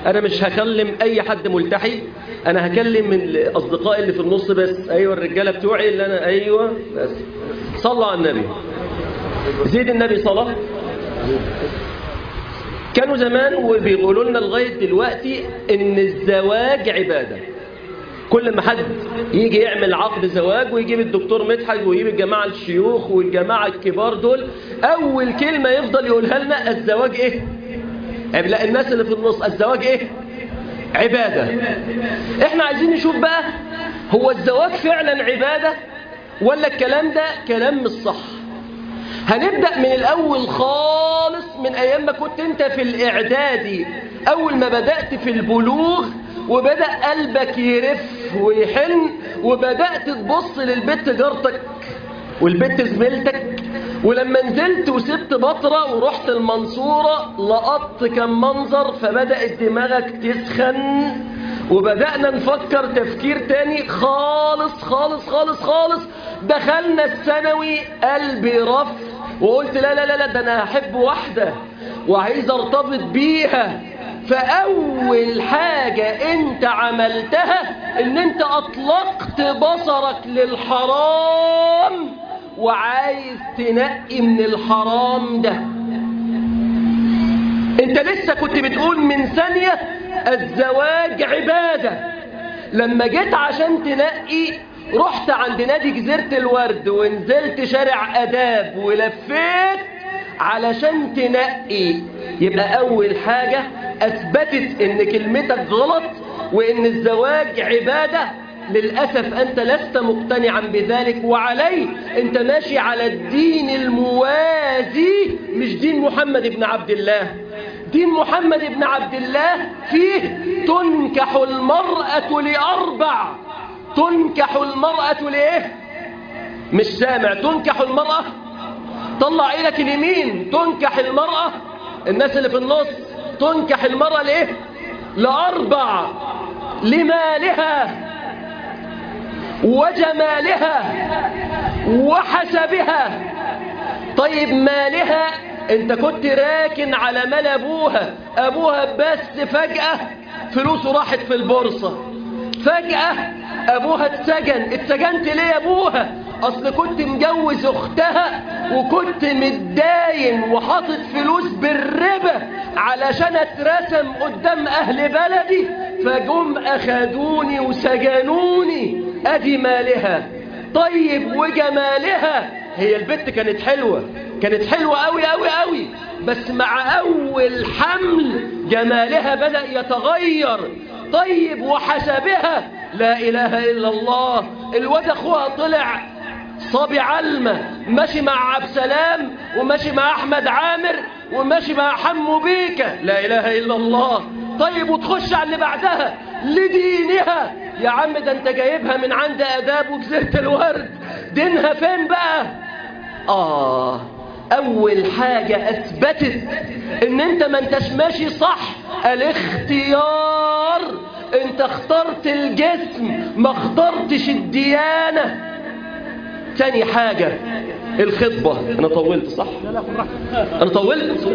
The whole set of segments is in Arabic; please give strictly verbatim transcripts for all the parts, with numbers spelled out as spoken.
انا مش هكلم اي حد ملتحي، انا هكلم من الاصدقاء اللي في النص بس. ايوه الرجاله بتوعي اللي انا ايوه بس. صلوا على النبي، زيد النبي صلاه. كانوا زمان وبيقولوا لنا لغايه دلوقتي ان الزواج عباده. كل ما حد يجي يعمل عقد زواج ويجيب الدكتور مدحت ويجيب الجماعه الشيوخ والجماعه الكبار دول، اول كلمه يفضل يقولها لنا الزواج ايه؟ لا الناس اللي في النص الزواج ايه؟ عباده. احنا عايزين نشوف بقى هو الزواج فعلا عباده ولا الكلام ده كلام مش صح. هنبدأ من الأول خالص، من أيام ما كنت أنت في الإعدادي، أول ما بدأت في البلوغ وبدأ قلبك يرف ويحن وبدأت تبص للبت جارتك والبت زميلتك، ولما نزلت وسبت بطرة ورحت المنصورة لقطت كم منظر، فبدأت دماغك تسخن وبدأنا نفكر تفكير تاني خالص خالص خالص خالص. دخلنا الثانوي قلبي رف وقلت لا لا لا لا ده أنا هحب واحدة وعايز ارتبط بيها. فأول حاجة أنت عملتها إن أنت أطلقت بصرك للحرام وعايز تنقي من الحرام ده. أنت لسه كنت بتقول من ثانية الزواج عبادة، لما جيت عشان تنقي رحت عند نادي جزيرة الورد ونزلت شارع أداب ولفيت علشان تنقي. يبقى أول حاجة أثبتت إن كلمتك غلط وإن الزواج عبادة. للأسف أنت لست مقتنعا بذلك، وعليه أنت ماشي على الدين الموازي مش دين محمد بن عبد الله. دين محمد بن عبد الله فيه تنكح المرأة لأربع. تنكح المرأة لإيه؟ مش سامع. تنكح المرأة، طلع إيدك اليمين. تنكح المرأة، الناس اللي في النص، تنكح المرأة لإيه؟ لأربع: لمالها وجمالها وحسبها. طيب مالها، انت كنت راكن على مال ابوها، ابوها بس فجأة فلوسه راحت في البورصة، فجأة ابوها اتسجن. اتسجنت ليه يا ابوها؟ اصل كنت مجوز اختها وكنت متداين وحاطط فلوس بالربا علشان اترسم قدام اهل بلدي، فجم اخدوني وسجنوني. ادي مالها. طيب وجمالها، هي البت كانت حلوة، كانت حلوة قوي قوي قوي، بس مع اول حمل جمالها بدأ يتغير. طيب وحسبها، لا اله الا الله، الواد اخوها طلع صبي علمة، ماشي مع عبد سلام وماشي مع احمد عامر وماشي مع حمو بيكا، لا اله الا الله. طيب وتخش على اللي بعدها: لدينها. يا عم ده انت جايبها من عند اداب وجزيرة الورد، دينها فين بقى؟ آه أول حاجة أثبتت إن أنت ما أنتش ماشي صح الاختيار. أنت اخترت الجسم ما اخترتش الديانة. تاني حاجة الخطبة. أنا طولت صح؟ أنا طولت؟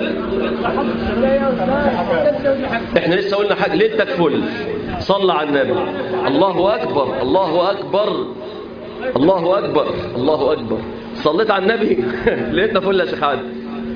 إحنا لسه قلنا حاجة. ليلتك فل، صلى على النبي. الله أكبر الله أكبر الله أكبر الله أكبر. صليت على النبي لقيتنا فل يا شيخ عادل.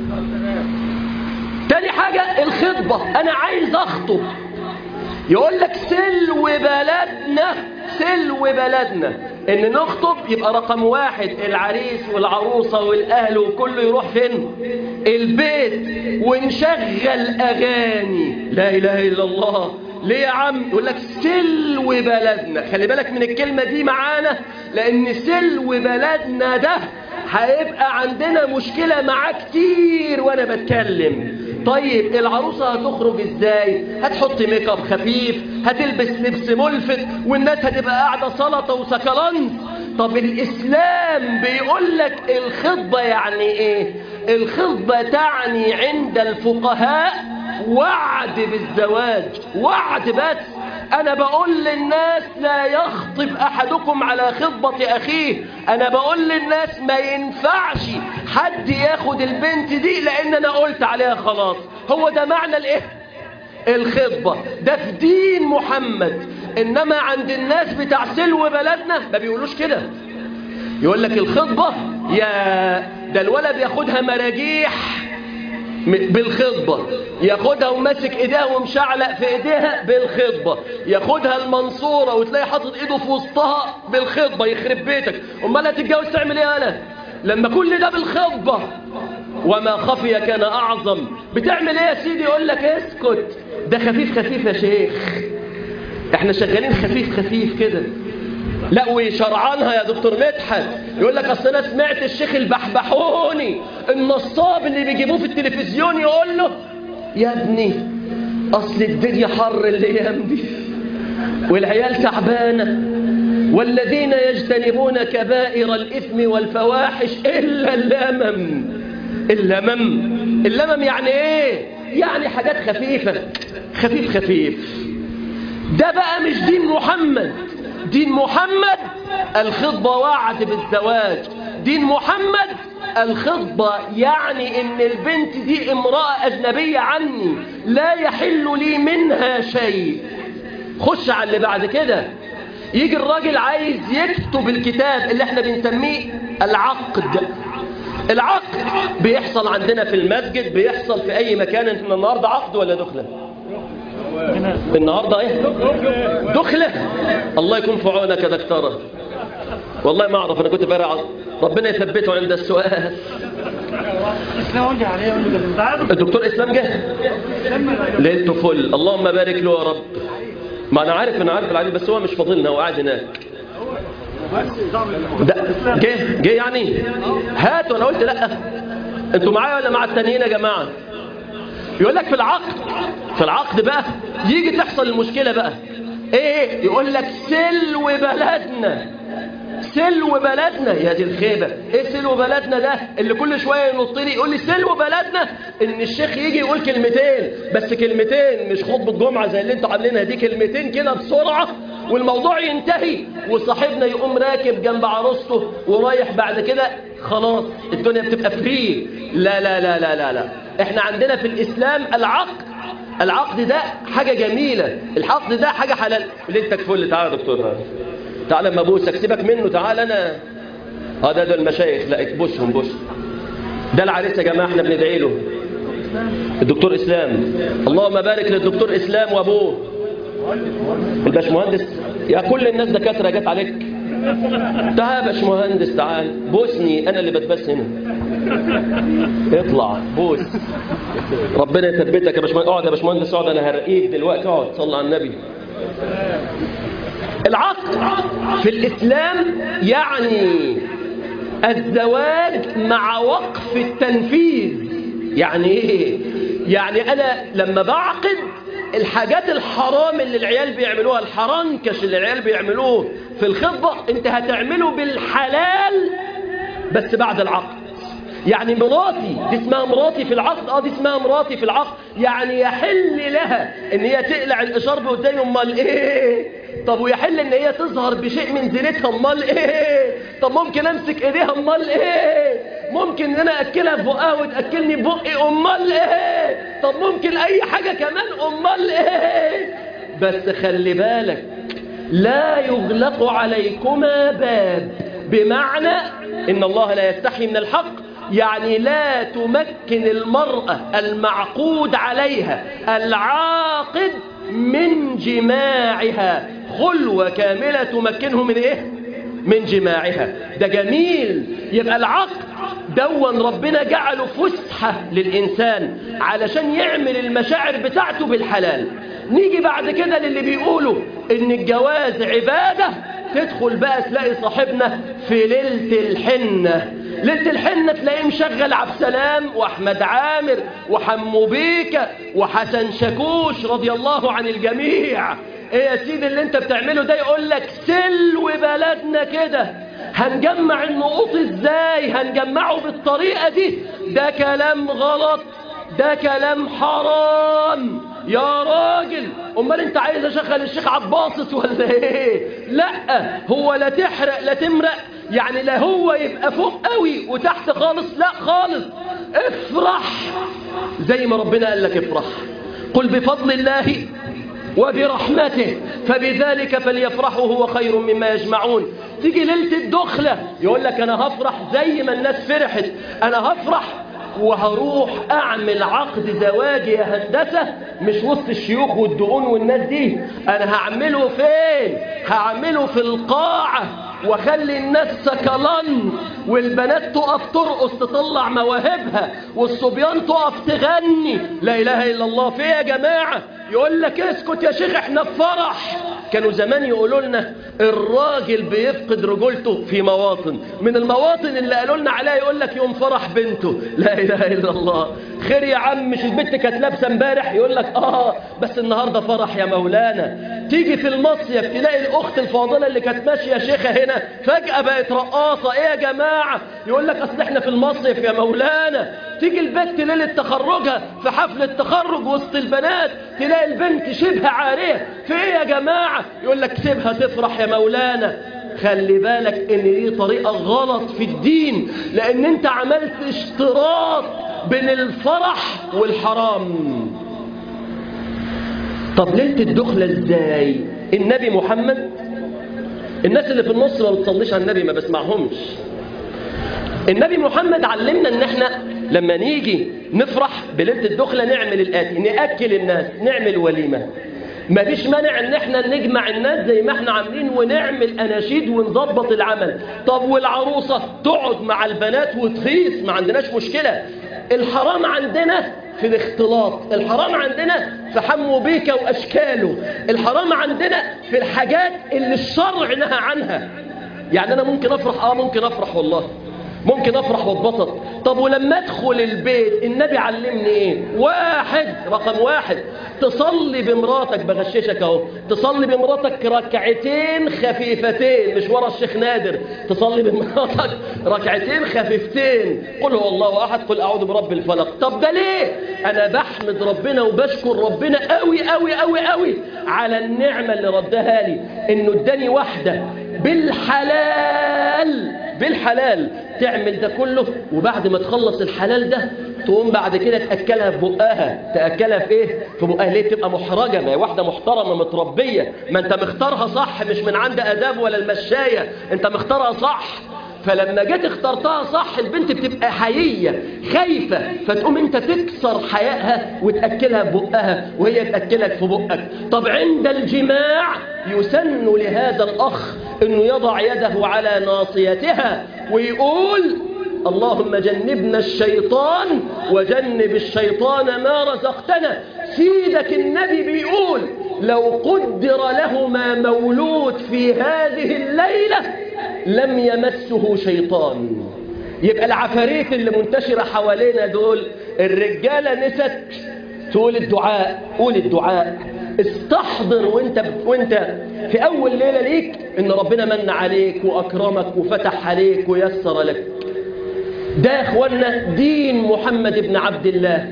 تاني حاجة الخطبة. أنا عايز أخطب، يقول لك سلو بلدنا، سلو بلدنا إن نخطب يبقى رقم واحد العريس والعروسة والأهل وكله يروح فين؟ البيت، ونشغل أغاني. لا إله إلا الله. ليه يا عم؟ يقول لك سلو بلدنا. خلي بالك من الكلمة دي معانا، لأن سلو بلدنا ده هيبقى عندنا مشكلة معاه كتير وأنا بتكلم. طيب العروسة هتخرج ازاي؟ هتحط ميك اب خفيف، هتلبس لبس ملفت، والناس هتبقى قاعدة سلطة وسكرانس. طب الإسلام بيقول لك الخطبة يعني ايه؟ الخطبة تعني عند الفقهاء وعد بالزواج، وعد بس. أنا بقول للناس لا يخطب أحدكم على خطبة أخيه. أنا بقول للناس ما ينفعش حد ياخد البنت دي لأن أنا قلت عليها خلاص. هو ده معنى الإيه؟ الخطبة ده في دين محمد، إنما عند الناس بتاع سلو بلدنا ما بيقولوش كده. يقول لك الخطبة يا ده الولد ياخدها مراجيح بالخطبة، ياخدها وماسك ايديها ومشعلق في ايديها بالخطبة، ياخدها المنصورة وتلاقي حاطط ايده في وسطها بالخطبة. يخرب بيتك، امال هتتجوز تعمل ايه انا لما كل ده بالخطبة؟ وما خفي كان اعظم. بتعمل ايه يا سيدي؟ يقول لك اسكت، ده خفيف خفيف يا شيخ، احنا شغالين خفيف خفيف كده. لا ويشرعنها يا دكتور مدحت، يقول لك اصل انا سمعت الشيخ البحبحوني النصاب اللي بيجيبوه في التلفزيون يقول له يا ابني اصل الدنيا حر الايام دي والعيال تعبانه، والذين يجتنبون كبائر الاثم والفواحش الا اللمم. اللمم اللمم يعني ايه؟ يعني حاجات خفيفه خفيف خفيف. ده بقى مش دين محمد. دين محمد الخطبة وعد بالزواج. دين محمد الخطبة يعني ان البنت دي امرأة اجنبية عني لا يحل لي منها شيء. خش على اللي بعد كده. يجي الراجل عايز يكتب الكتاب اللي احنا بنسميه العقد. العقد بيحصل عندنا في المسجد، بيحصل في اي مكان. احنا النهاردة عقد ولا دخلة؟ النهاردة ايه؟ دخلة. الله يكون في عونك يا دكتورة، والله ما اعرف، انا كنت بارع. ربنا يثبته عند السؤال. الدكتور اسلام جه لقيته فل، اللهم بارك له يا رب. ما انا عارف انا عارف العديد، بس هو مش فاضلنا، هو قاعد هناك. ده جه جه يعني هاتوا. انا قلت لا، انتوا معايا ولا مع التانيين يا جماعه؟ يقول لك في العقد، في العقد بقى يجي تحصل المشكلة بقى ايه؟ يقول لك سلو بلدنا، سلو بلدنا. يا دي الخيبة، ايه سلو بلدنا ده اللي كل شوية ينط لي يقول لي سلو بلدنا؟ ان الشيخ يجي يقول كلمتين بس، كلمتين مش خطبة جمعة زي اللي انتوا عاملينها دي، كلمتين كده بسرعة والموضوع ينتهي، وصاحبنا يقوم راكب جنب عروسته ورايح بعد كده خلاص الدنيا بتبقى فري. لا لا لا لا لا لا، احنا عندنا في الاسلام العقد. العقد ده حاجة جميلة، العقد ده حاجة حلال. اللي انت كفل تعالى يا دكتور، تعالى اما ابوسك، سيبك منه، تعالى انا. اه ده ده المشايخ، لا بوسهم بوس. ده العريس يا جماعة، احنا بندعي له الدكتور اسلام. اللهم بارك للدكتور اسلام وابوه الباشمهندس. يا كل الناس دكاتره جت عليك. تعال يا باشمهندس تعال بوسني، انا اللي بتبس هنا. اطلع بوس، ربنا يثبتك يا باشمهندس. اقعد يا باشمهندس اقعد، انا هرقيك دلوقتي. اقعد صلى على النبي. العقد في الاسلام يعني الزواج مع وقف التنفيذ. يعني ايه؟ يعني انا لما بعقد الحاجات الحرام اللي العيال بيعملوها، الحرنكش اللي العيال بيعملوه في الخطبة، انت هتعمله بالحلال بس بعد العقد. يعني مراتي دي اسمها مراتي في العقد. اه دي اسمها مراتي في العقد، يعني يحل لها ان هي تقلع الاشارب قدامي. امال ايه؟ طب ويحل ان هي تظهر بشيء من زينتها. امال ايه؟ طب ممكن امسك ايديها. امال ايه؟ ممكن ان انا اكلها في بقها وتاكلني ببقي. امال ايه؟ طب ممكن اي حاجه كمان. امال ايه؟ بس خلي بالك لا يغلق عليكما باب، بمعنى ان الله لا يستحي من الحق. يعني لا تمكن المرأة المعقود عليها العاقد من جماعها خلوة كاملة تمكنه من ايه؟ من جماعها. ده جميل. يبقى العقد دون ربنا جعله فسحة للإنسان علشان يعمل المشاعر بتاعته بالحلال. نيجي بعد كده للي بيقولوا ان الجواز عبادة. تدخل بقى تلاقي صاحبنا في ليلة الحنة. ليلة الحنة تلاقيه مشغل عبد السلام وأحمد عامر وحمو بيكا وحسن شاكوش رضي الله عن الجميع. ايه يا سيدي اللي انت بتعمله ده؟ يقول لك سلو بلدنا كده. هنجمع النقوط ازاي؟ هنجمعه بالطريقة دي. ده كلام غلط، ده كلام حرام يا راجل. امال انت عايز اشغل الشيخ عباسط ولا ايه؟ لا، هو لا تحرق لا تمرق. يعني لا هو يبقى فوق قوي وتحت خالص، لا خالص. افرح زي ما ربنا قال لك افرح، قل بفضل الله وبرحمته فبذلك فليفرحوا هو خير مما يجمعون. تيجي ليلة الدخلة يقول لك أنا هفرح زي ما الناس فرحت، أنا هفرح وهروح أعمل عقد زواجي يا هندسة مش وسط الشيوخ والدقون والناس دي، أنا هعمله فين؟ هعمله في القاعة وخلي الناس سكلان والبنات تقف ترقص تطلع مواهبها والصبيان تقف تغني لا إله إلا الله. في يا جماعة يقول لك اسكت يا شيخ احنا في فرح. كانوا زمان يقولوا لنا الراجل بيفقد رجولته في مواطن، من المواطن اللي قالوا لنا عليها يقول لك يوم فرح بنته. لا إله إلا الله. خير يا عم مش البنت كانت لابسه امبارح؟ يقول لك اه بس النهارده فرح يا مولانا. تيجي في المصيف تلاقي الاخت الفاضله اللي كانت ماشيه شيخه هنا فجاه بقت رقاصه. ايه يا جماعه؟ يقول لك اصل احنا في المصيف يا مولانا. تيجي البنت ليله تخرجها في حفله تخرج وسط البنات تلاقي البنت شبه عاريه. في ايه يا جماعه؟ يقول لك سيبها تفرح يا مولانا. خلي بالك ان دي طريقه غلط في الدين، لان انت عملت اشتراط بين الفرح والحرام. طب ليله الدخله ازاي؟ النبي محمد، الناس اللي في النص ما بتصليش على النبي ما بسمعهمش. النبي محمد علمنا ان احنا لما نيجي نفرح بليله الدخله نعمل الاتي: ناكل الناس، نعمل وليمه. ما فيش مانع ان احنا نجمع الناس زي ما احنا عاملين ونعمل اناشيد ونظبط العمل. طب والعروسه تقعد مع البنات وتخيص، ما عندناش مشكله. الحرام عندنا في الاختلاط، الحرام عندنا في حمو بيكا واشكاله، الحرام عندنا في الحاجات اللي الشرع نهى عنها. يعني انا ممكن افرح، اه ممكن افرح والله، ممكن افرح واتبسط. طب ولما ادخل البيت النبي علمني ايه؟ واحد، رقم واحد، تصلي بمراتك، بغششك اهو، تصلي بمراتك ركعتين خفيفتين، مش ورا الشيخ نادر، تصلي بمراتك ركعتين خفيفتين، قل هو الله احد، قل اعوذ برب الفلق. طب ده ليه؟ انا بحمد ربنا وبشكر ربنا قوي قوي قوي قوي على النعمه اللي ردها لي، انه اداني واحده بالحلال بالحلال تعمل ده كله، وبعد ما تخلص الحلال ده تقوم بعد كده تأكلها في بقها. تأكلها في ايه؟ في بقها. ليه؟ تبقى محرجة، ما هي واحدة محترمة متربية، ما انت مختارها صح، مش من عند آداب ولا المشاية، انت مختارها صح. فلما جيت اخترتها صح البنت بتبقى حيية خايفة، فتقوم انت تكسر حيائها وتأكلها في بقها وهي تأكلك في بقك. طب عند الجماع يسن لهذا الأخ انه يضع يده على ناصيتها ويقول اللهم جنبنا الشيطان وجنب الشيطان ما رزقتنا. سيدك النبي بيقول لو قدر لهما مولود في هذه الليلة لم يمسه شيطان. يبقى العفاريت اللي منتشرة حوالينا دول الرجالة نست تقول الدعاء، قول الدعاء، استحضر وانت وانت في اول ليلة ليك ان ربنا من عليك واكرمك وفتح عليك ويسر لك. ده يا اخوانا دين محمد بن عبد الله.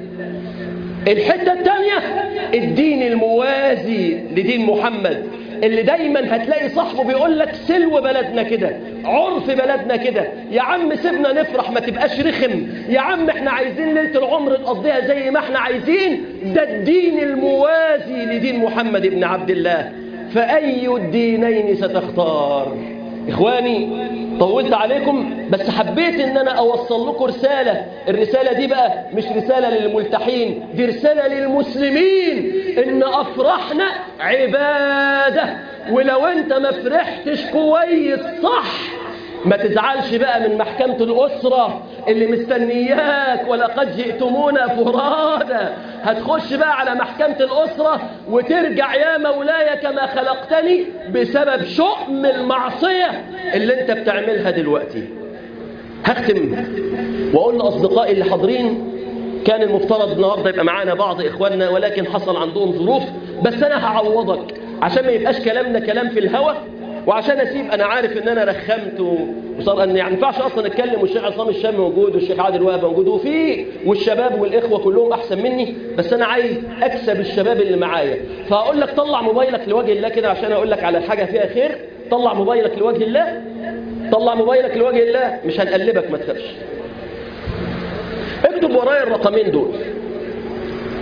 الحتة الثانية الدين الموازي لدين محمد، اللي دايما هتلاقي صاحبه بيقول لك سلو بلدنا كده، عرف بلدنا كده، يا عم سيبنا نفرح ما تبقاش رخم، يا عم احنا عايزين ليلة العمر نقضيها زي ما احنا عايزين. ده الدين الموازي لدين محمد بن عبد الله. فأي الدينين ستختار؟ إخواني طولت عليكم بس حبيت ان انا اوصل لكم رسالة. الرسالة دي بقى مش رسالة للملتحين، دي رسالة للمسلمين، ان افرحنا عبادة. ولو انت ما فرحتش كويس صح ما تزعلش بقى من محكمة الأسرة اللي مستنياك، ولقد جئتمونا فرادا. هتخش بقى على محكمة الأسرة وترجع يا مولاي كما خلقتني بسبب شؤم المعصية اللي انت بتعملها دلوقتي. هختم وأقول لأصدقائي اللي حاضرين كان المفترض النهاردة يبقى معانا بعض إخواننا ولكن حصل عندهم ظروف، بس أنا هعوضك عشان ما يبقاش كلامنا كلام في الهوى، وعشان اسيب انا عارف ان انا رخمت وصار ان يعني ما ينفعش اصلا اتكلم والشيخ عصام الشام موجود والشيخ عادل وهب موجود وفي والشباب والاخوه كلهم احسن مني، بس انا عايز اكسب الشباب اللي معايا. فهقول لك طلع موبايلك لوجه الله كده عشان اقول لك على حاجه فيها خير. طلع موبايلك لوجه الله، طلع موبايلك لوجه الله، مش هنقلبك ما تخافش. اكتب ورايا الرقمين دول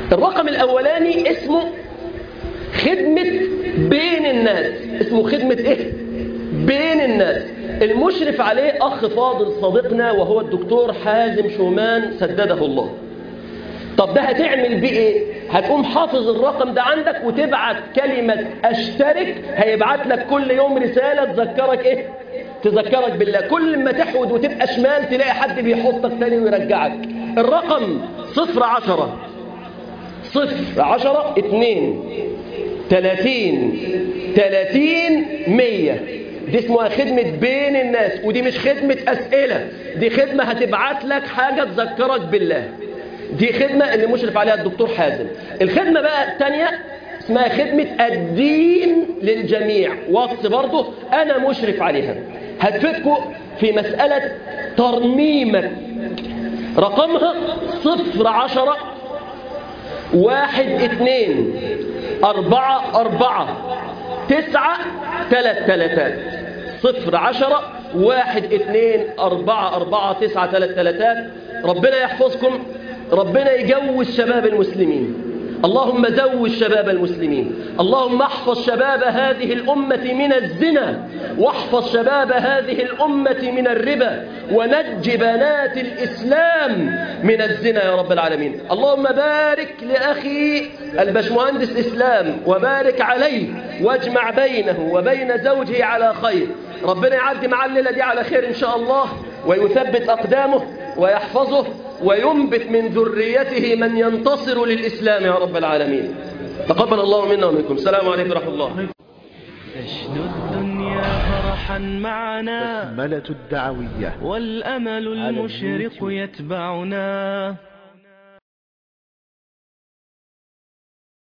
الرقم الأولاني اسمه خدمة بين الناس. اسمه خدمة إيه؟ بين الناس. المشرف عليه أخ فاضل صديقنا وهو الدكتور حازم شومان سدده الله. طب ده هتعمل بيه إيه؟ هتقوم حافظ الرقم ده عندك وتبعت كلمة أشترك، هيبعت لك كل يوم رسالة تذكرك إيه؟ تذكرك بالله. كل ما تحود وتبقى شمال تلاقي حد بيحطك تاني ويرجعك. الرقم صفر عشرة صفر عشرة اتنين تلاتين تلاتين مية. دي اسمها خدمة بين الناس، ودي مش خدمة أسئلة، دي خدمة هتبعت لك حاجة تذكرك بالله. دي خدمة اللي مشرف عليها الدكتور حازم. الخدمة بقى الثانية اسمها خدمة الدين للجميع، واتس برضه أنا مشرف عليها. هتفيدكم في مسألة ترميمك. رقمها صفر عشرة واحد اتنين أربعة أربعة تسعة تلات تلاتات. صفر عشرة واحد اتنين أربعة أربعة تسعة تلات تلاتات. ربنا يحفظكم، ربنا يجوز شباب المسلمين. اللهم زوج شباب المسلمين. اللهم احفظ شباب هذه الأمة من الزنا، واحفظ شباب هذه الأمة من الربا، ونج بنات الإسلام من الزنا يا رب العالمين. اللهم بارك لأخي البشمهندس إسلام وبارك عليه، واجمع بينه وبين زوجه على خير. ربنا يعدي مع الليلة دي على خير إن شاء الله، ويثبت أقدامه ويحفظه وينبت من ذريته من ينتصر للإسلام يا رب العالمين. تقبل الله منا ومنكم. السلام عليكم ورحمة الله. تشدو الدنيا فرحا معنا بسملة الدعوية والأمل المشرق يتبعنا.